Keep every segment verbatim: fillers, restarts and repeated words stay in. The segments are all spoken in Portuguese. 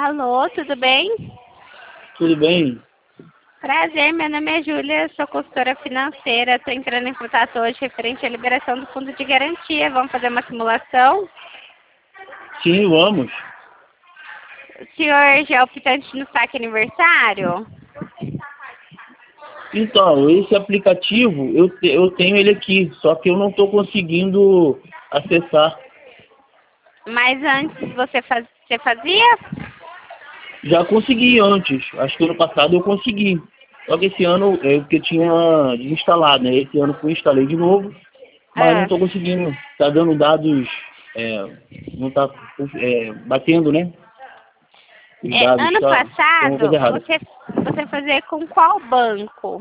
Alô, tudo bem? Tudo bem? Prazer, meu nome é Júlia, sou consultora financeira. Estou entrando em contato hoje referente à liberação do fundo de garantia. Vamos fazer uma simulação? Sim, vamos. O senhor já é optante no saque aniversário? Então, esse aplicativo, eu, te- eu tenho ele aqui, só que eu não estou conseguindo acessar. Mas antes você, faz... você fazia? Já consegui antes, acho que ano passado eu consegui. Só que esse ano é porque eu tinha desinstalado, né? Esse ano eu instalei de novo, mas não Ah. estou conseguindo. Tá dando dados, é, não está batendo, né? Os É, dados ano tá, tem uma coisa passado, errada. você, você fazia com qual banco?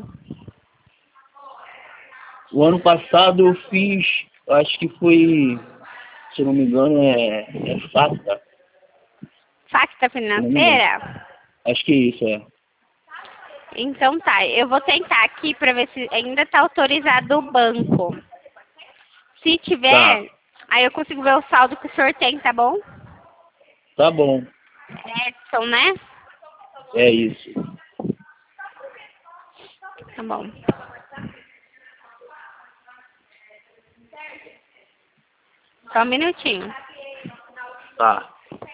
O ano passado eu fiz, acho que foi, se eu não me engano, é, é Facta, Facta se eu não me engano. Financeira? Acho que é isso, é. Então tá, eu vou tentar aqui para ver se ainda está autorizado o banco. Se Tá, tiver, aí eu consigo ver o saldo que o senhor tem, tá bom? tá bom, Edson, né? é isso. Tá bom. Só um minutinho. Tá.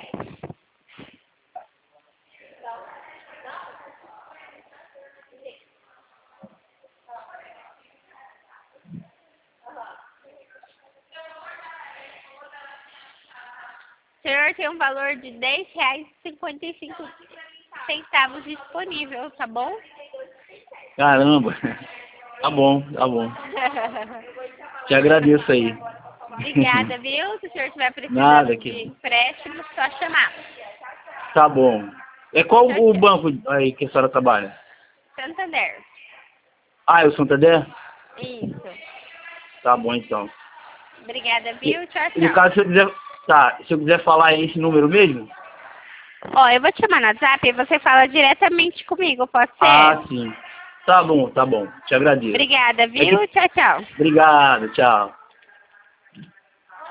O senhor tem um valor de dez reais e cinquenta e cinco centavos disponível, tá bom? Caramba, tá bom, tá bom. Te agradeço aí. Obrigada, viu? Se o senhor estiver precisando Nada, de que... empréstimo, só chamar. Tá bom. É qual Tchau, o tchau. banco aí que a senhora trabalha? Santander. Ah, é o Santander? Isso. Tá bom, então. Obrigada, E, viu? Tchau, no tchau. caso, se eu quiser... Tá, se eu quiser falar esse número mesmo? Ó, eu vou te chamar no WhatsApp e você fala diretamente comigo, pode ser? Ah, sim. Tá bom, tá bom. Te agradeço. Obrigada, É viu? que... Tchau, tchau. Obrigado, tchau.